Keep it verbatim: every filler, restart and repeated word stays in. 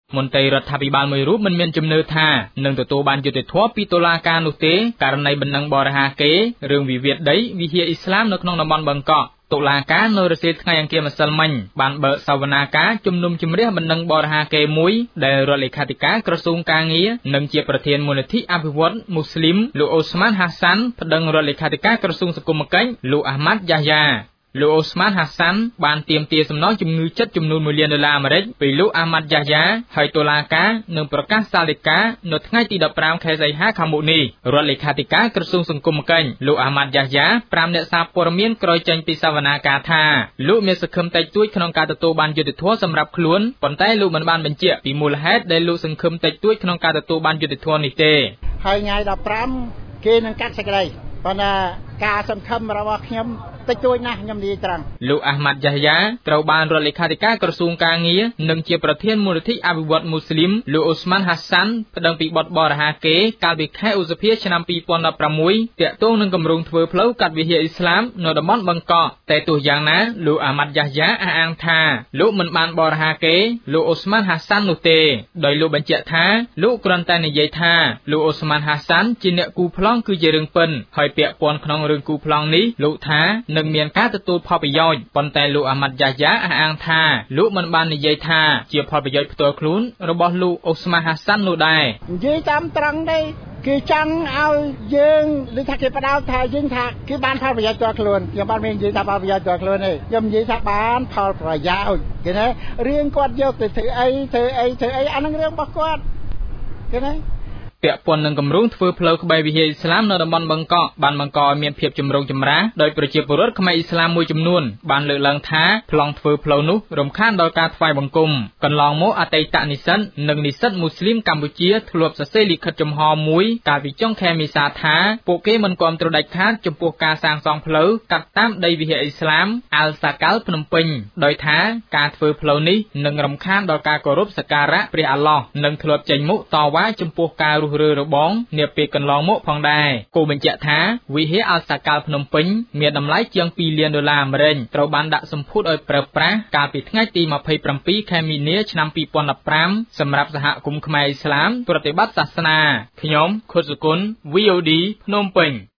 មន្ត្រីរដ្ឋាភិបាលមួយរូបមិនមានជំនឿថានឹងទទួលបានយុត្តិធម៌ពីតុលាការនោះទេករណីបណ្ដឹងបរិហាកេររឿងវិវាទដីវិហារអ៊ីស្លាមនៅក្នុងតំបន់បឹងកក់តុលាការនៅរសៀលថ្ងៃអង្គារម្សិលមិញបានបើកសវនាការជំនុំជម្រះបណ្ដឹងបរិហាកេរមួយដែលរដ្ឋលេខាធិការក្រសួងកាងារនិងជាប្រធានមូលនិធិអភិវឌ្ឍមូស្លីមលោកអូស្មានហាសាន់ប្តឹងរដ្ឋលេខាធិការក្រសួងសង្គមគិច្ចលោកអាម៉ាត់យ៉ាយ៉ាលោកអូស្មានហាសាន់បានទាមទារសំណងជំងឺចិត្តចំនួនមួយលានដុល្លារអាមេរិកពីលោកអាម៉ាត់យ៉ាយ៉ាហើយតុលាការនឹងប្រកាសសាលដីកានៅថ្ងៃទីដប់ប្រាំខែសីហាខាងមុខនេះរដ្ឋលេខាធិការក្រសួងសង្គមគិច្ចលោកអាម៉ាត់យ៉ាយ៉ាប្រាំអ្នកសារព័ត៌មានក្រោយចេញពីសវនាការថាលោកមានសង្ឃឹមតិចតួចក្នុងការទទួលបានយុត្តិធម៌សម្រាប់ខ្លួនប៉ុន្តែលោកមិនបានបញ្ជាក់ពីមូលហេតុដែលលោកសង្ឃឹមតិចតួចក្នុងការទទួលបានយុត្តិធម៌នេះទេហើយថ្ងៃដប់ប្រាំគេនឹងកាត់សេចក្តីប៉ុន្តែការសង្ឃឹមរបស់ខ្ញុំតិចតួចណាស់ខ្ញុំនិយាយត្រង់លោកអាម៉ាត់យ៉ាយ៉ាត្រូវបានរដ្ឋលេខាធិការក្រសួងកាងារនិងជាប្រធានមូលនិធិអភិវឌ្ឍមូស្លីមលោកអូស្មានហាសាន់ប្តឹងពីបទបរិហាកេរកាលពីខែឧសភាឆ្នាំពីរពាន់ដប់ប្រាំមួយទាក់ទងនឹងគម្រោងធ្វើផ្លូវកាត់វិហារអ៊ីស្លាមនៅតំបន់បឹងកក់តែទោះយ៉ាងណាលោកអាម៉ាត់យ៉ាយ៉ាអះអាងថាលោកមិនបានបរិហាកេរលោកអូស្មានហាសាន់នោះទេដោយលោកបញ្ជាក់ថាលោកគ្រាន់តែនិយាយថាលោកអូស្មានហាសាន់ជាអ្នកគូប្លង់គឺជារឿងពិនហើយពាក់ព័ន្ធក្នុងរឿងគូប្លង់នេះលោកថានឹងមានការទទួលផលប្រយោជន៍ប៉ុន្តែលោកអាម៉ាត់យ៉ាយ៉ាអះអាងថាលោកមិនបាននិយាយថាជាផលប្រយោជន៍ផ្ទាល់ខ្លួនរបស់លោកអូស្មានហាសាន់នោះដែរនិយាយតាមត្រង់ទេគេចង់ឲ្យយើងឬថាគេបដោតថាយើងថាគេបានផលប្រយោជន៍ផ្ទាល់ខ្លួនខ្ញុំបានមាននិយាយថាផលប្រយោជន៍ផ្ទាល់ខ្លួនទេខ្ញុំនិយាយថាបានផលប្រយោជន៍គេណារឿងគាត់យកទៅធ្វើអីធ្វើអីធ្វើអីអានឹងរឿងរបស់គាត់គេណាពាក់ព័ន្ធនឹងគម្រោងធ្វើផ្លូវក្បែរវិហារអ៊ីស្លាមនៅតំបន់បឹងកក់បានបង្កឲ្យមានភាពចម្រូងចម្រាសដោយប្រជាពលរដ្ឋខ្មែរអ៊ីស្លាមមួយចំនួនបានលើកឡើងថាប្លង់ធ្វើផ្លូវនោះរំខានដល់ការថ្វាយបង្គំកន្លងមកអតីតនិស្សិតនិងនិស្សិតមូស្លីមកម្ពុជាធ្លាប់សរសេរលិខិតចំហមួយកាលពីចុងខែមេសាថាពួកគេមិនគាំទ្រដាច់ខាតចំពោះការសាងសង់ផ្លូវកាត់តាមដីវិហារអ៊ីស្លាមអាល់សាកាល់ភ្នំពេញដោយថាការធ្វើផ្លូវនេះនឹងរំខានដល់ការគោរពសក្ការៈព្រះអាឡោះនិងធ្លាប់ចេញមុខតវ៉ាចំពោះការរុះរើរបងនាពេលកន្លងមកផងដែរគូបញ្ជាក់ថាវិហារអាល់សាកាល់ភ្នំពេញមានតម្លៃជាងពីរលានដុល្លារអាមេរិកត្រូវបានដាក់សម្ពោធឲ្យប្រើប្រាស់កាលពីថ្ងៃទីម្ភៃប្រាំពីរខែមីនាឆ្នាំពីរពាន់ដប់ប្រាំសម្រាប់សហគមន៍ខ្មែរអ៊ីស្លាមប្រតិបត្តិសាសនាខ្ញុំខុតសុគន្ធ វី អូ ឌី ភ្នំពេញ